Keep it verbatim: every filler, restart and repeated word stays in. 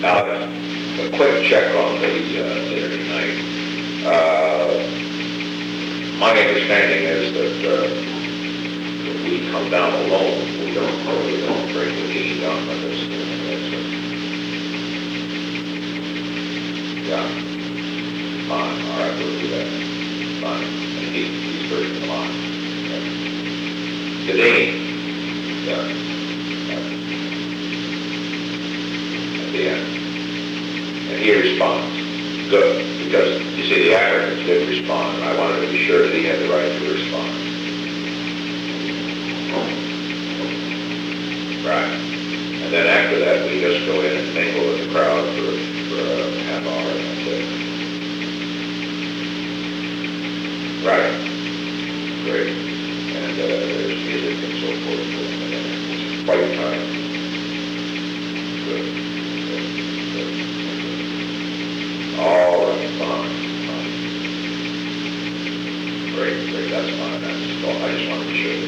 Now, a quick check on the uh, dinner tonight. Uh, my understanding is that uh, if we come down alone, we don't we don't bring the heat down on this. Yeah. Fine. All right, we'll do that. Fine. And he, he's first in the line. Okay. The Dean. Yeah. Yeah. At the end. And he responds. Good. Because, you see, the applicants did respond. I wanted to be sure that he had the right to respond. Right. And then after that, we just go in and mingle with the crowd for, for a half hour, and that's it. Right. Great. And uh, there's music and so forth. And it's quite time. Good. Good. Good. Good. All right. Fine. Fine. Great. Great. That's fine. That's all. I just want to be sure